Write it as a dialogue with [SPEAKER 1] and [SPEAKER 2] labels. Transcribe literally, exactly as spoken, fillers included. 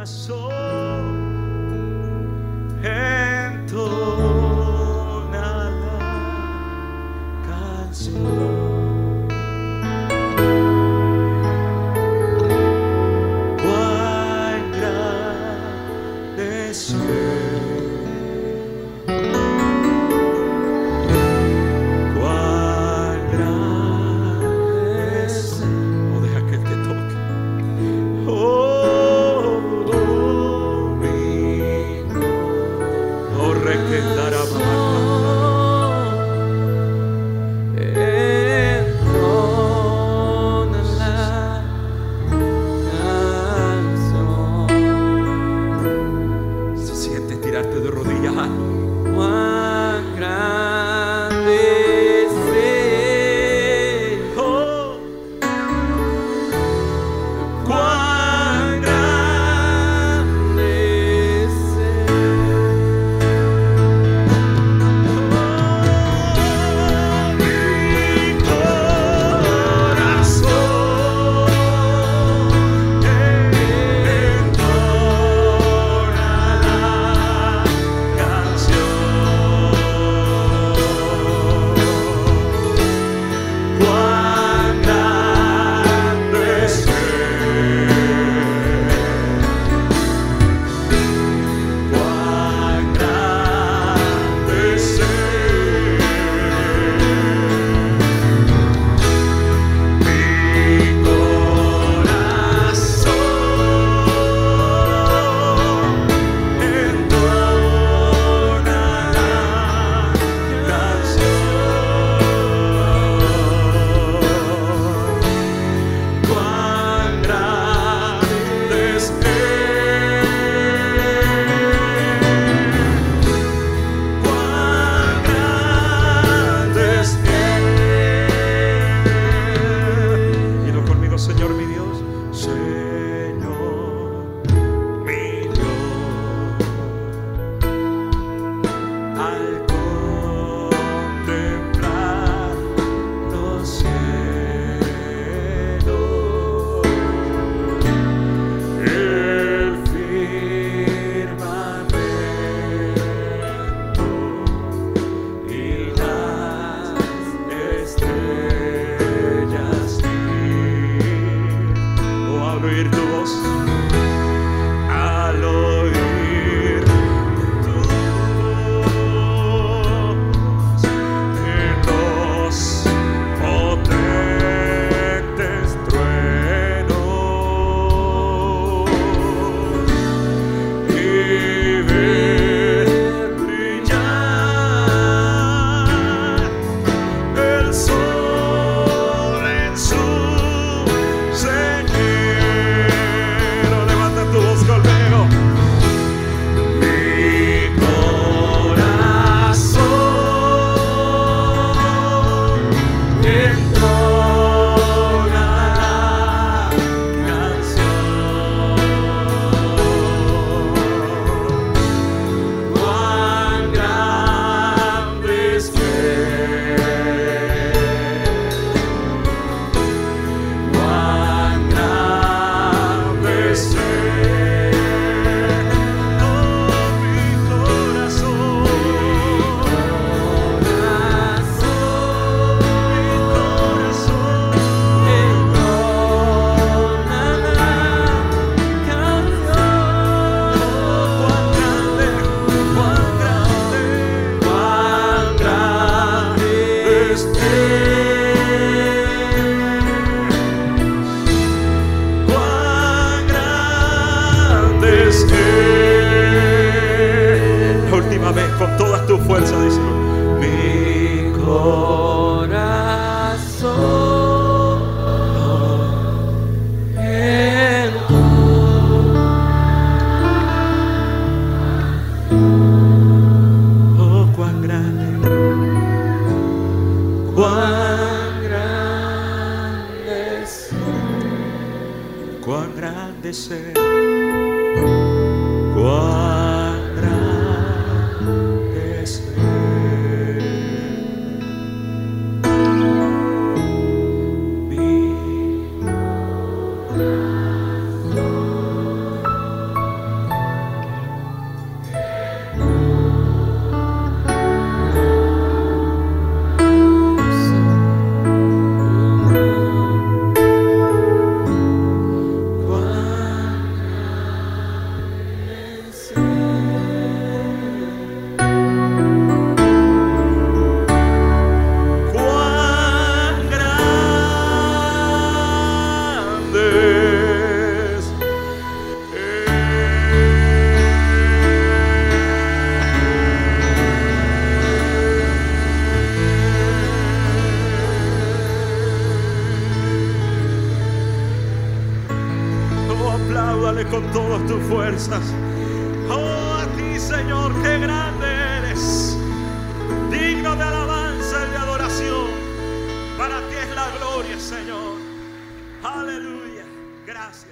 [SPEAKER 1] corazón entona la canción. Cuán grande es Él, cuán grande es Él. Oh, deja que Él te toque. Oh, se siente tirarte de rodillas. Cuán grande es Él. Oh, cuán grande es Él. Con todas tus fuerzas, díselo. Mi corazón en tu. Oh, cuán grande, cuán grande es, cuán grande es, cuán grande es. Apláudale con todas tus fuerzas. Oh, a ti, Señor, qué grande eres. Digno de alabanza y de adoración. Para ti es la gloria, Señor. Aleluya. Gracias.